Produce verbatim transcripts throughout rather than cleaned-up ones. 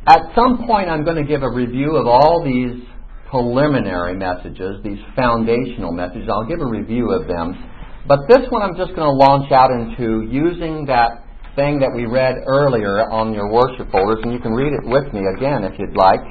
At some point, I'm going to give a review of all these preliminary messages, these foundational messages. I'll give a review of them. But this one I'm just going to launch out into using that thing that we read earlier on your worship folders, and you can read it with me again if you'd like,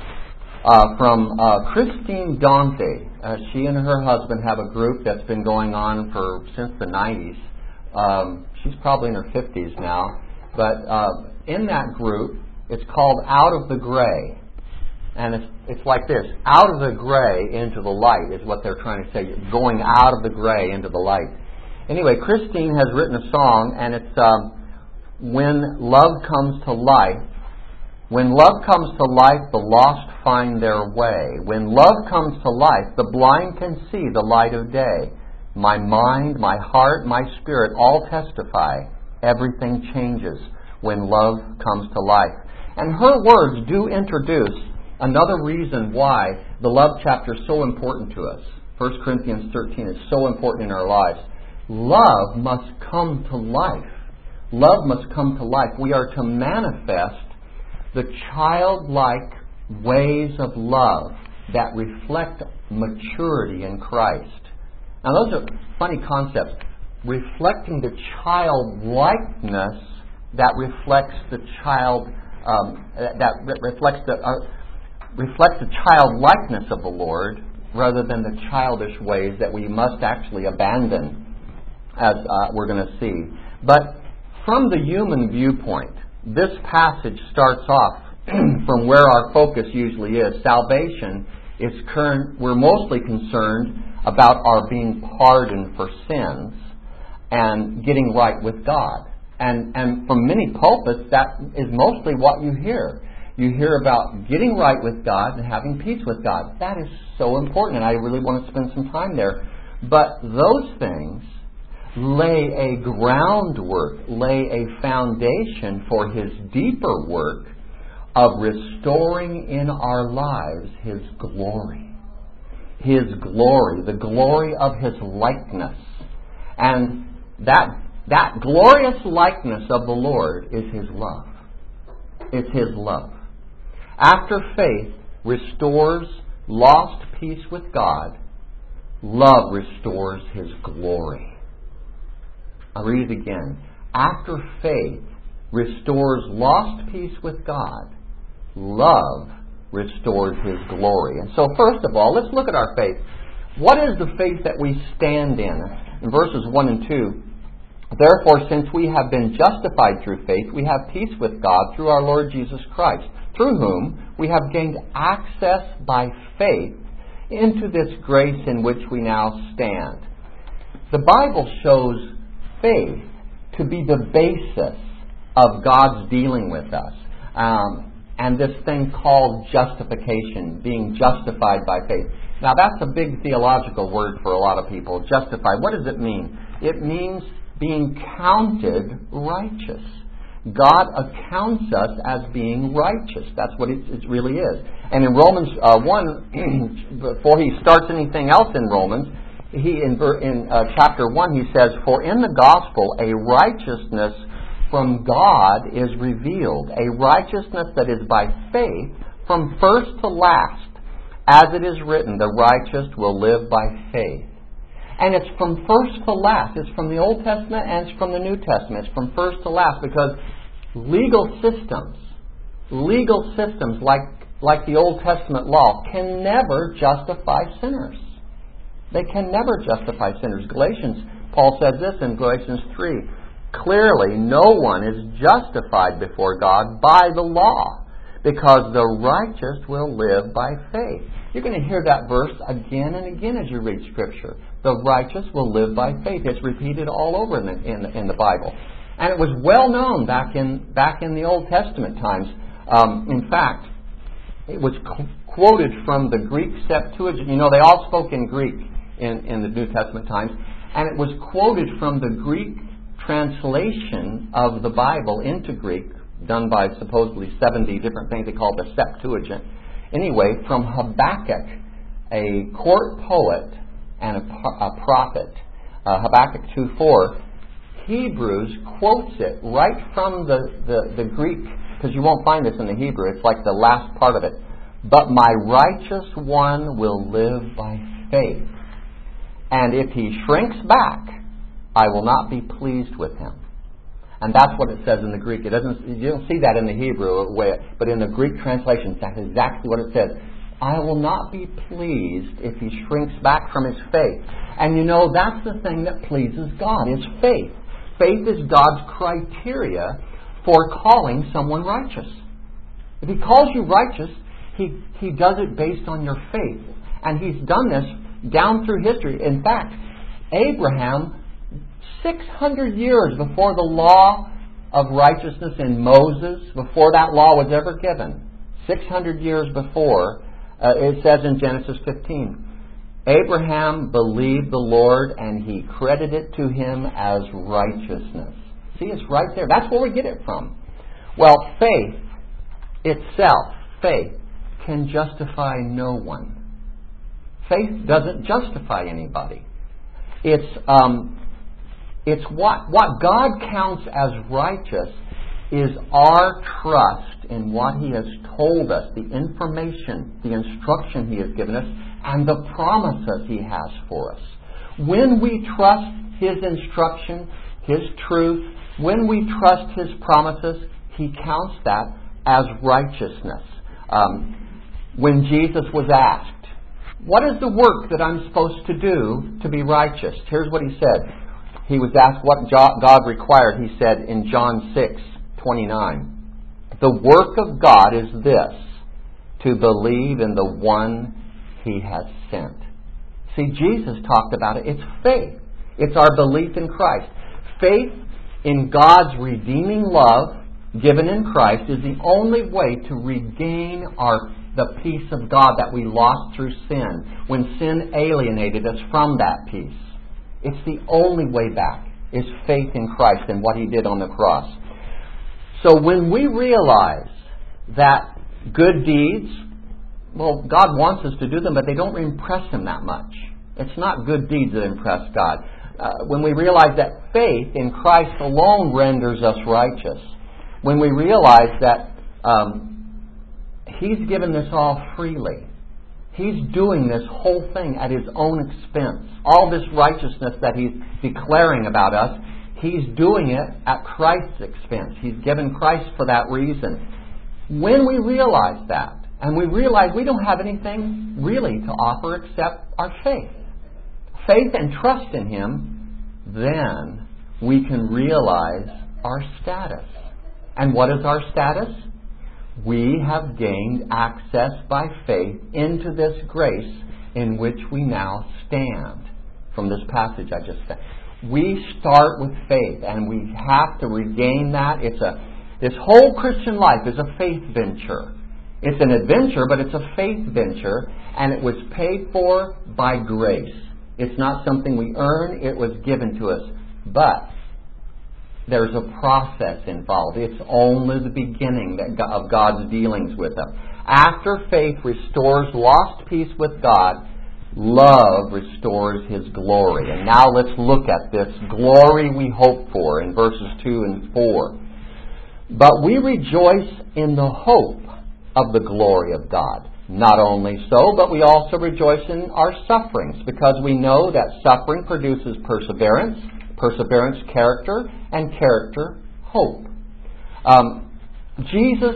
uh, from uh, Christine Dante. Uh, she and her husband have a group that's been going on for since the nineties. Um, she's probably in her fifties now. But uh, in that group, it's called Out of the Gray. And it's it's like this. Out of the gray into the light is what they're trying to say. You're going out of the gray into the light. Anyway, Christine has written a song, and it's um, When Love Comes to Life. When love comes to life, the lost find their way. When love comes to life, the blind can see the light of day. My mind, my heart, my spirit all testify. Everything changes when love comes to life. And her words do introduce another reason why the love chapter is so important to us. First Corinthians thirteen is so important in our lives. Love must come to life. Love must come to life. We are to manifest the childlike ways of love that reflect maturity in Christ. Now those are funny concepts. Reflecting the childlikeness that reflects the child, um, that reflects the uh, reflects the childlikeness of the Lord, rather than the childish ways that we must actually abandon, as uh, we're going to see. But from the human viewpoint, this passage starts off from where our focus usually is. Salvation is current. We're mostly concerned about our being pardoned for sins and getting right with God. And and from many pulpits, that is mostly what you hear. You hear about getting right with God and having peace with God. That is so important, and I really want to spend some time there. But those things lay a groundwork, lay a foundation for His deeper work of restoring in our lives His glory. His glory, the glory of His likeness. And that that glorious likeness of the Lord is His love. It's His love. After faith restores lost peace with God, love restores His glory. I'll read it again. After faith restores lost peace with God, love restores His glory. And so first of all, let's look at our faith. What is the faith that we stand in? In verses one and two, therefore, since we have been justified through faith, we have peace with God through our Lord Jesus Christ, through whom we have gained access by faith into this grace in which we now stand. The Bible shows faith to be the basis of God's dealing with us. Um, and this thing called justification, being justified by faith. Now that's a big theological word for a lot of people, justified. What does it mean? It means being counted righteous. God accounts us as being righteous. That's what it, it really is. And in Romans uh, one, before he starts anything else in Romans, he in, in uh, chapter one he says, "For in the gospel a righteousness from God is revealed, a righteousness that is by faith from first to last. As it is written, the righteous will live by faith." And it's from first to last. It's from the Old Testament and it's from the New Testament. It's from first to last because legal systems, legal systems like, like the Old Testament law can never justify sinners. They can never justify sinners. Galatians, Paul says this in Galatians three, "Clearly no one is justified before God by the law, because the righteous will live by faith." You're going to hear that verse again and again as you read Scripture. The righteous will live by faith. It's repeated all over in the, in the, in the Bible. And it was well known back in back in the Old Testament times. Um, in fact, it was qu- quoted from the Greek Septuagint. You know, they all spoke in Greek in, in the New Testament times. And it was quoted from the Greek translation of the Bible into Greek, done by supposedly seventy different things they call the Septuagint. Anyway, from Habakkuk, a court poet and a, a prophet, uh, Habakkuk two four, Hebrews quotes it right from the, the, the Greek because you won't find this in the Hebrew. It's like the last part of it. But my righteous one will live by faith. And if he shrinks back, I will not be pleased with him. And that's what it says in the Greek. It doesn't. You don't see that in the Hebrew, but in the Greek translation, that's exactly what it says. I will not be pleased if he shrinks back from his faith. And you know, that's the thing that pleases God, is faith. Faith is God's criteria for calling someone righteous. If he calls you righteous, he, he does it based on your faith. And he's done this down through history. In fact, Abraham, six hundred years before the law of righteousness in Moses, before that law was ever given, six hundred years before, uh, it says in Genesis fifteen, Abraham believed the Lord and he credited it to him as righteousness. See, it's right there. That's where we get it from. Well, faith itself, faith, can justify no one. Faith doesn't justify anybody. It's um, it's what what God counts as righteous is our trust in what He has told us, the information, the instruction He has given us, and the promises He has for us. When we trust His instruction, His truth, when we trust His promises, He counts that as righteousness. Um, when Jesus was asked, what is the work that I'm supposed to do to be righteous? Here's what He said. He was asked what God required. He said in John six twenty-nine, the work of God is this, to believe in the one He has sent. See, Jesus talked about it. It's faith. It's our belief in Christ. Faith in God's redeeming love given in Christ is the only way to regain our the peace of God that we lost through sin, when sin alienated us from that peace. It's the only way back, is faith in Christ and what He did on the cross. So when we realize that good deeds, well, God wants us to do them, but they don't impress Him that much. It's not good deeds that impress God. Uh, when we realize that faith in Christ alone renders us righteous, when we realize that um, He's given this all freely, He's doing this whole thing at His own expense. All this righteousness that He's declaring about us, He's doing it at Christ's expense. He's given Christ for that reason. When we realize that, and we realize we don't have anything really to offer except our faith, faith and trust in Him, then we can realize our status. And what is our status? We have gained access by faith into this grace in which we now stand. From this passage I just said, we start with faith, and we have to regain that. It's a this whole Christian life is a faith venture. It's an adventure, but it's a faith venture, and it was paid for by grace. It's not something we earn; it was given to us. But there's a process involved. It's only the beginning that of God's dealings with us. After faith restores lost peace with God, love restores His glory. And now let's look at this glory we hope for in verses two and four. But we rejoice in the hope of the glory of God. Not only so, but we also rejoice in our sufferings, because we know that suffering produces perseverance, perseverance, character, and character, hope. Um, Jesus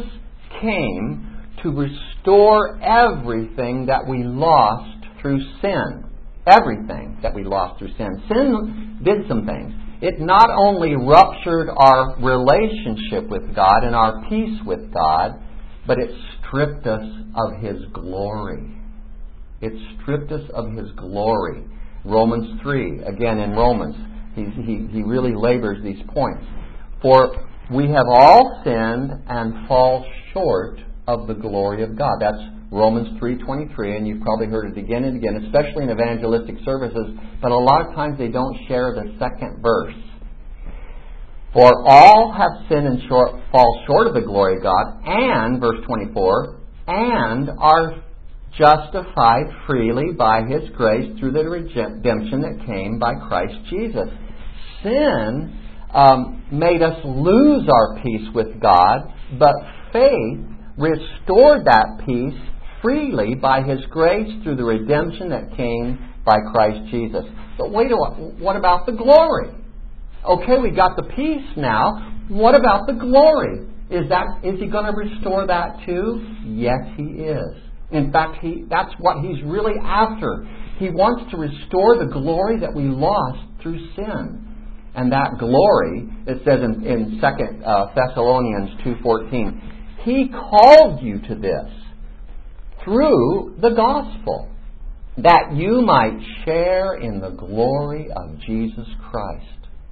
came to restore everything that we lost through sin. Everything that we lost through sin. Sin did some things. It not only ruptured our relationship with God and our peace with God, but it stripped us of His glory. It stripped us of His glory. Romans three, again in Romans, He, he, he really labors these points. For we have all sinned and fall short of the glory of God. That's Romans three twenty-three, and you've probably heard it again and again, especially in evangelistic services, but a lot of times they don't share the second verse. For all have sinned and short, fall short of the glory of God, and, verse twenty-four, and are justified freely by His grace through the redemption that came by Christ Jesus. Sin um, made us lose our peace with God, but faith restored that peace freely by His grace through the redemption that came by Christ Jesus. But wait a while, what about the glory? Okay, we got the peace now. What about the glory? Is that is He going to restore that too? Yes, He is. In fact, He that's what He's really after. He wants to restore the glory that we lost through sin. And that glory, it says in, in Second Thessalonians two fourteen, He called you to this through the gospel, that you might share in the glory of Jesus Christ.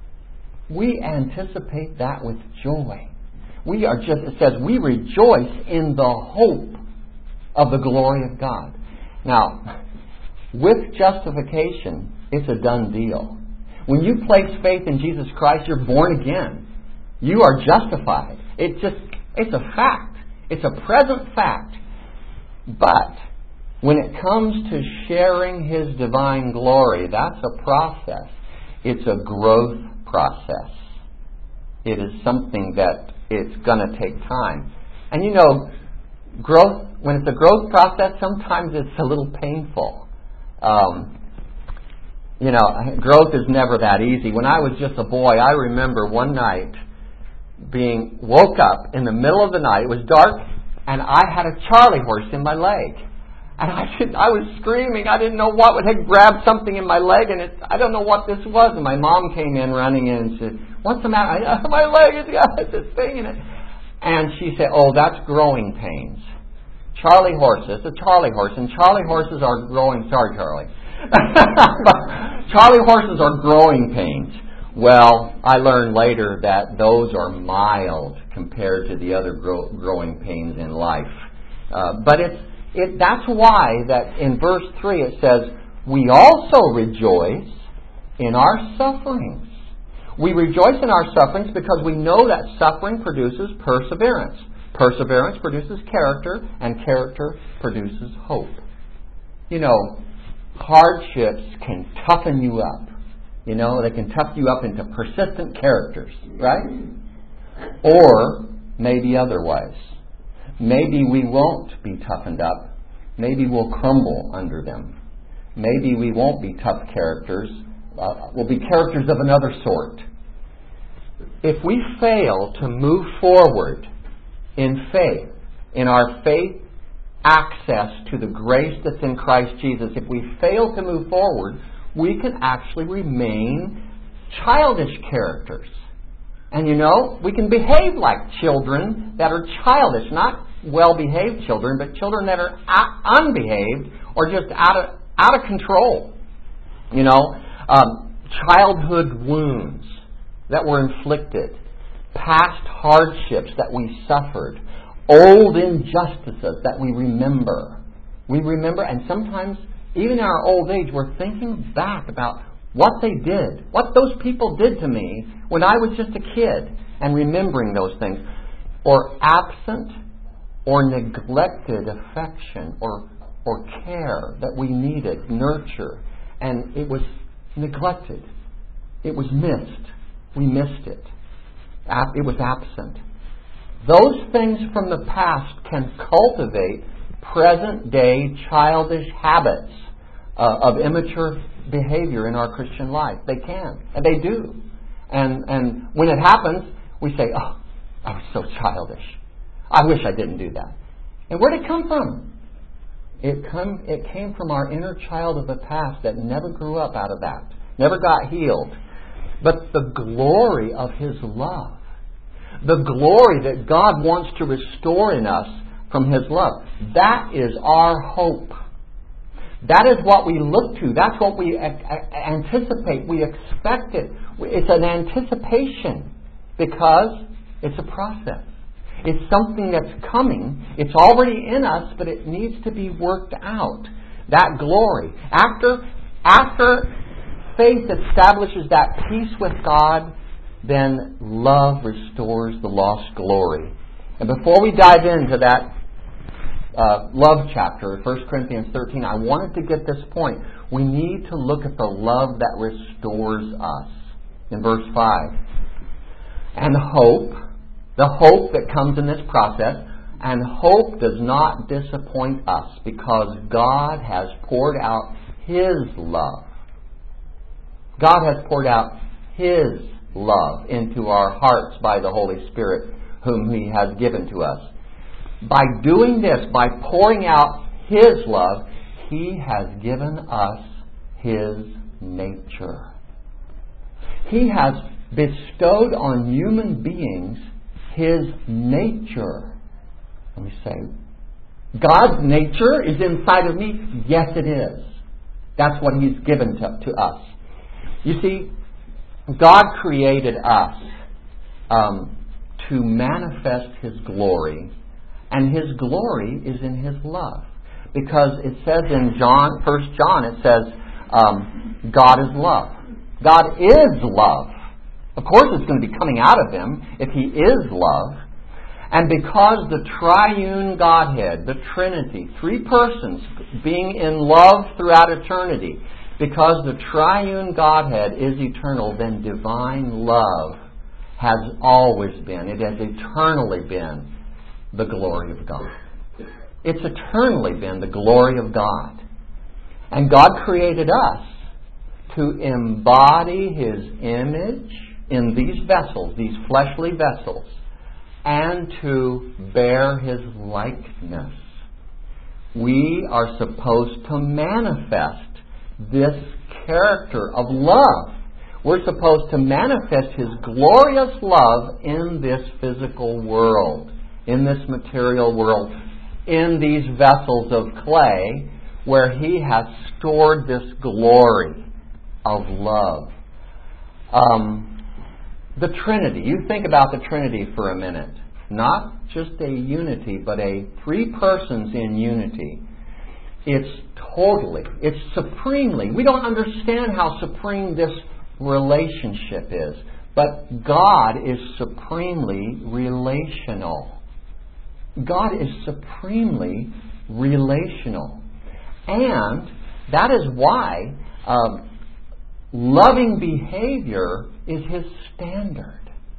We anticipate that with joy. We are just, it says, we rejoice in the hope of the glory of God. Now, with justification, it's a done deal. When you place faith in Jesus Christ, you're born again. You are justified. It's just, it's a fact. It's a present fact. But when it comes to sharing His divine glory, that's a process. It's a growth process. It is something that it's going to take time. And you know, growth, when it's a growth process, sometimes it's a little painful. Um, you know, growth is never that easy. When I was just a boy, I remember one night being woke up in the middle of the night. It was dark, and I had a Charlie horse in my leg. And I didn't, I was screaming. I didn't know what had grabbed something in my leg, and it, I don't know what this was. And my mom came in running in and said, "What's the matter?" I, my leg has got this thing in it. And she said, "Oh, that's growing pains. Charlie horses, a Charlie horse, and Charlie horses are growing." Sorry, Charlie. Charlie horses are growing pains. Well, I learned later that those are mild compared to the other grow, growing pains in life. Uh, but it's It, that's why that in verse three it says, we also rejoice in our sufferings. We rejoice in our sufferings because we know that suffering produces perseverance. Perseverance produces character, and character produces hope. You know, hardships can toughen you up. You know, they can toughen you up into persistent characters, right? Or maybe otherwise. Maybe we won't be toughened up. Maybe we'll crumble under them. Maybe we won't be tough characters. Uh, we'll be characters of another sort. If we fail to move forward in faith, in our faith access to the grace that's in Christ Jesus, if we fail to move forward, we can actually remain childish characters. And you know, we can behave like children that are childish, not well-behaved children, but children that are unbehaved or just out of out of control. You know, um, childhood wounds that were inflicted, past hardships that we suffered, old injustices that we remember. We remember, and sometimes even in our old age, we're thinking back about what they did, what those people did to me when I was just a kid, and remembering those things. Or absent or neglected affection or or care that we needed, nurture, and it was neglected. It was missed. We missed it. It was absent. Those things from the past can cultivate present-day childish habits uh, of immature behavior in our Christian life. They can, and they do. And and when it happens, we say, "Oh, I was so childish. I wish I didn't do that." And where did it come from? It come it came from our inner child of the past that never grew up out of that, never got healed. But the glory of His love, the glory that God wants to restore in us from His love, that is our hope. That is what we look to. That's what we anticipate. We expect it. It's an anticipation because it's a process. It's something that's coming. It's already in us, but it needs to be worked out. That glory. After, after faith establishes that peace with God, then love restores the lost glory. And before we dive into that uh, love chapter, First Corinthians thirteen, I wanted to get this point. We need to look at the love that restores us. In verse five, and hope, the hope that comes in this process. And hope does not disappoint us because God has poured out His love. God has poured out His love into our hearts by the Holy Spirit whom He has given to us. By doing this, by pouring out His love, He has given us His nature. He has bestowed on human beings His nature. And we say, God's nature is inside of me? Yes, it is. That's what He's given to, to us. You see, God created us um, to manifest His glory, and His glory is in His love. Because it says in John, First John, it says, um, God is love. God is love. Of course it's going to be coming out of Him if He is love. And because the triune Godhead, the Trinity, three persons being in love throughout eternity, because the triune Godhead is eternal, then divine love has always been, it has eternally been the glory of God. It's eternally been the glory of God. And God created us to embody His image in these vessels, these fleshly vessels, and to bear His likeness. We are supposed to manifest this character of love. We're supposed to manifest His glorious love in this physical world, in this material world, in these vessels of clay where He has stored this glory of love. Um, The Trinity. You think about the Trinity for a minute. Not just a unity, but a three persons in unity. It's totally, it's supremely. We don't understand how supreme this relationship is. But God is supremely relational. God is supremely relational. And that is why um, loving behavior is His standard.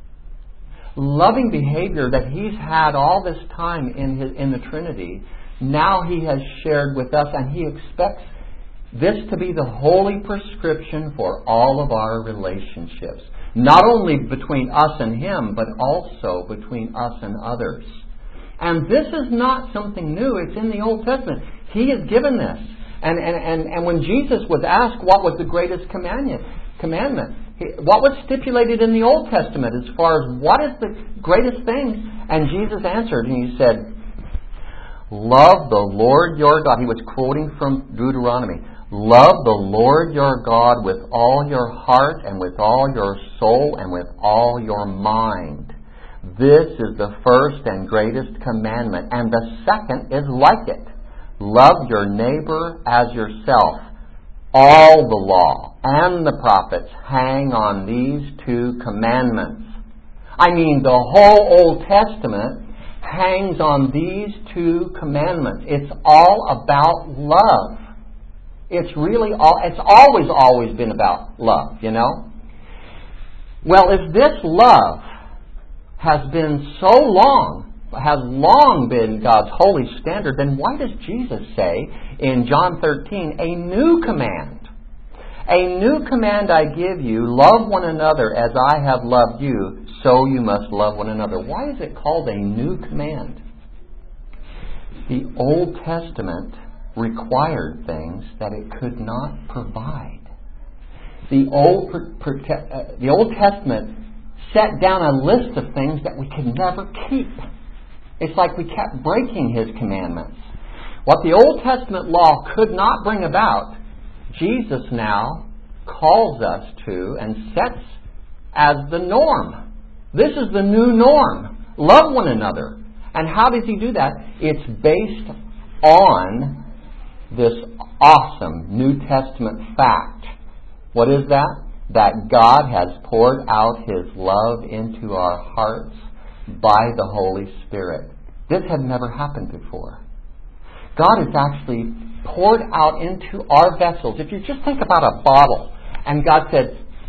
Loving behavior that He's had all this time in his, in the Trinity, now He has shared with us, and He expects this to be the holy prescription for all of our relationships. Not only between us and Him, but also between us and others. And this is not something new. It's in the Old Testament. He has given this. And, and, and, and when Jesus was asked what was the greatest commandment, commandment he, what was stipulated in the Old Testament as far as what is the greatest thing? And Jesus answered and He said, love the Lord your God. He was quoting from Deuteronomy. Love the Lord your God with all your heart and with all your soul and with all your mind. This is the first and greatest commandment. And the second is like it. Love your neighbor as yourself. All the law and the prophets hang on these two commandments. I mean, the whole Old Testament hangs on these two commandments. It's all about love. It's really all, it's always, always been about love, you know? Well, if this love has been so long, has long been God's holy standard, then why does Jesus say in John thirteen, a new command? A new command I give you, love one another as I have loved you, so you must love one another. Why is it called a new command? The Old Testament required things that it could not provide. The Old, uh, the Old Testament set down a list of things that we could never keep. It's like we kept breaking His commandments. What the Old Testament law could not bring about, Jesus now calls us to and sets as the norm. This is the new norm. Love one another. And how does He do that? It's based on this awesome New Testament fact. What is that? That God has poured out His love into our hearts by the Holy Spirit. This had never happened before. God has actually poured out into our vessels. If you just think about a bottle, and God said,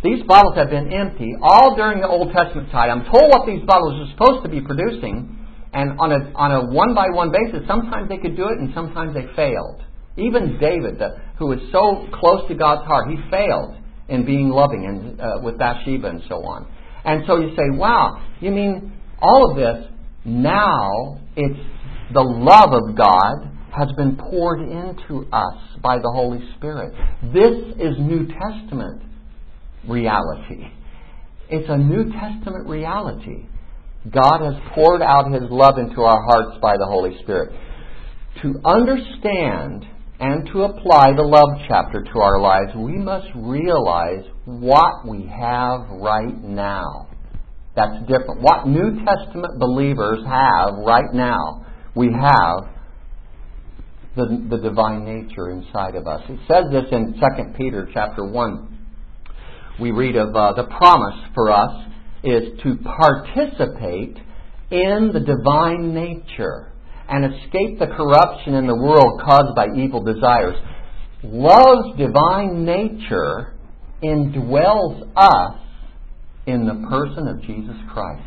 These bottles have been empty all during the Old Testament time. I'm told what these bottles are supposed to be producing, and on a on a one-by-one basis, sometimes they could do it and sometimes they failed. Even David, the, who was so close to God's heart, he failed in being loving and uh, with Bathsheba and so on. And so you say, wow, you mean all of this, now it's the love of God has been poured into us by the Holy Spirit. This is New Testament reality. It's a New Testament reality. God has poured out His love into our hearts by the Holy Spirit. To understand and to apply the love chapter to our lives, we must realize what we have right now. That's different. What New Testament believers have right now, we have the, the divine nature inside of us. It says this in Second Peter chapter one. We read of uh, the promise for us is to participate in the divine nature and escape the corruption in the world caused by evil desires. Love's divine nature indwells us in the person of Jesus Christ.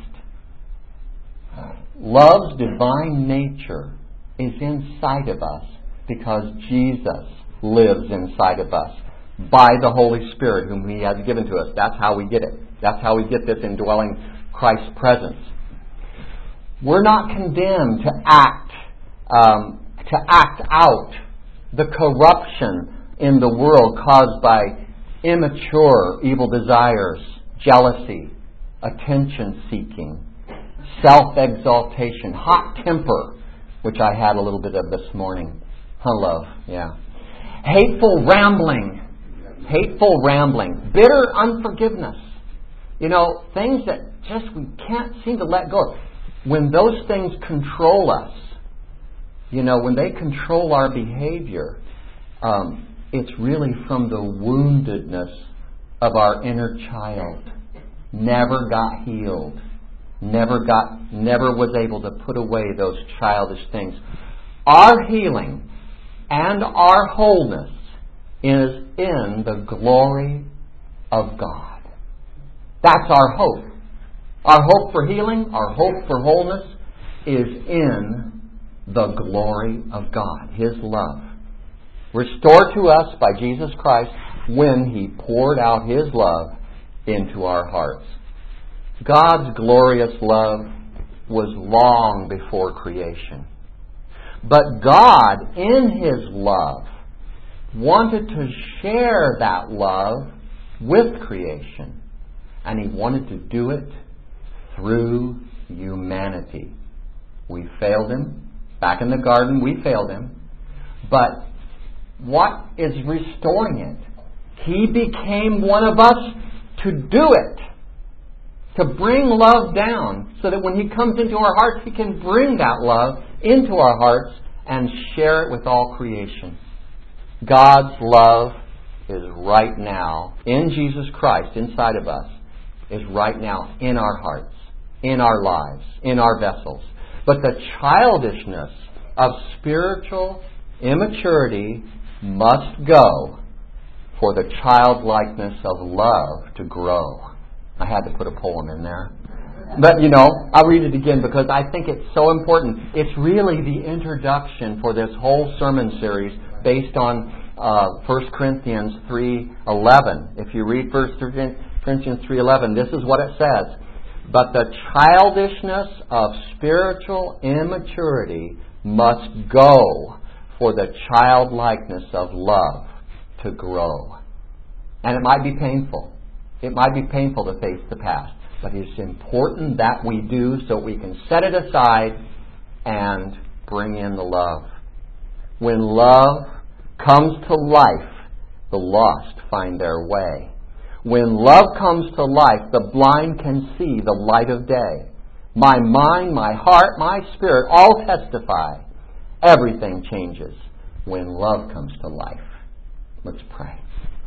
Love's divine nature is inside of us because Jesus lives inside of us by the Holy Spirit whom He has given to us. That's how we get it. That's how we get this indwelling Christ's presence. We're not condemned to act um, to act out the corruption in the world caused by immature evil desires, jealousy, attention-seeking, self-exaltation, hot temper, which I had a little bit of this morning. Huh, love, yeah. Hateful rambling, hateful rambling, bitter unforgiveness. You know, things that just we can't seem to let go of. When those things control us, you know, when they control our behavior, um, it's really from the woundedness of our inner child. Never got healed. Never got, never was able to put away those childish things. Our healing and our wholeness is in the glory of God. That's our hope. Our hope for healing, our hope for wholeness is in the glory of God, His love. Restored to us by Jesus Christ when He poured out His love into our hearts. God's glorious love was long before creation. But God, in His love, wanted to share that love with creation. And He wanted to do it through humanity. We failed Him. Back in the garden, we failed Him. But what is restoring it? He became one of us to do it. To bring love down so that when He comes into our hearts, He can bring that love into our hearts and share it with all creation. God's love is right now, in Jesus Christ, inside of us, is right now in our hearts, in our lives, in our vessels. But the childishness of spiritual immaturity must go for the childlikeness of love to grow. I had to put a poem in there. But, you know, I'll read it again because I think it's so important. It's really the introduction for this whole sermon series based on uh, First Corinthians three eleven. If you read First Corinthians three eleven, this is what it says. But the childishness of spiritual immaturity must go for the childlikeness of love to grow. And it might be painful. It might be painful to face the past. But it's important that we do so we can set it aside and bring in the love. When love comes to life, the lost find their way. When love comes to life, the blind can see the light of day. My mind, my heart, my spirit all testify. Everything changes when love comes to life. Let's pray.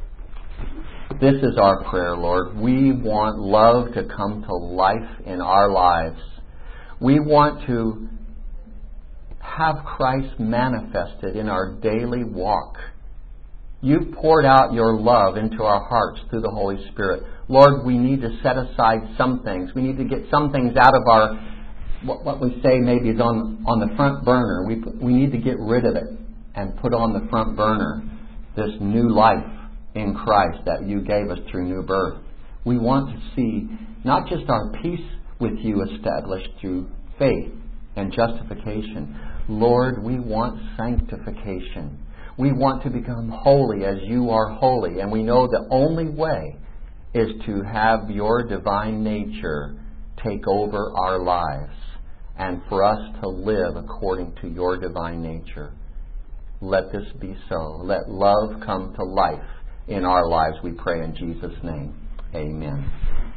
This is our prayer, Lord. We want love to come to life in our lives. We want to have Christ manifested in our daily walk. You've poured out your love into our hearts through the Holy Spirit. Lord, we need to set aside some things. We need to get some things out of our, what, what we say maybe is on, on the front burner. We, we need to get rid of it and put on the front burner this new life in Christ that you gave us through new birth. We want to see not just our peace with you established through faith and justification. Lord, we want sanctification. We want to become holy as you are holy. And we know the only way is to have your divine nature take over our lives and for us to live according to your divine nature. Let this be so. Let love come to life in our lives, we pray in Jesus' name. Amen.